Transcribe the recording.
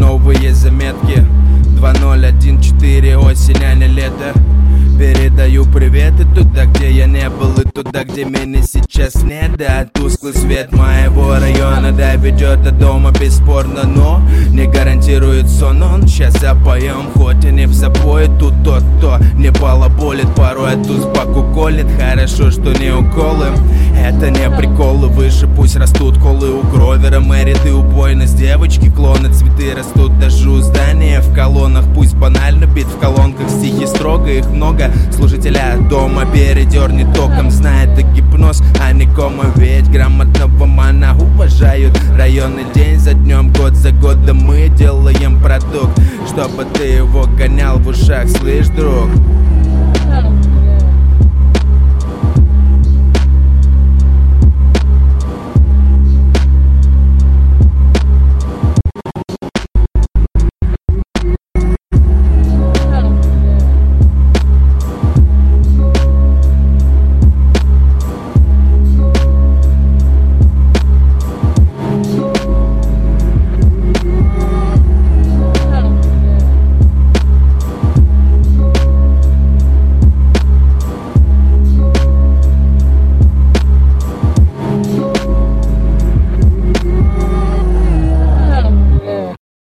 новые заметки. 2014, осень, а не лето. Передаю приветы туда, где я не был, и туда, где меня сейчас нет. Да, тусклый свет моего района доведет до дома бесспорно, но не гарантирует сон. Он сейчас запоем, хоть и не в запое. Тут тот, кто не балаболит, порой от узбаку колет. Хорошо, что не уколы, это не приколы. Выше пусть растут колы у Гровера, Мэриды убойность. Девочки, клоны, цветы растут даже у здания. В колоннах пусть банально бит, в колонках стихи строго, их много. Служителя дома передернет током, знает это гипноз, а не кома. Ведь грамотного мана уважают. Районы день за днем, год за годом мы делаем продукт, чтобы ты его гонял в ушах, слышь, друг.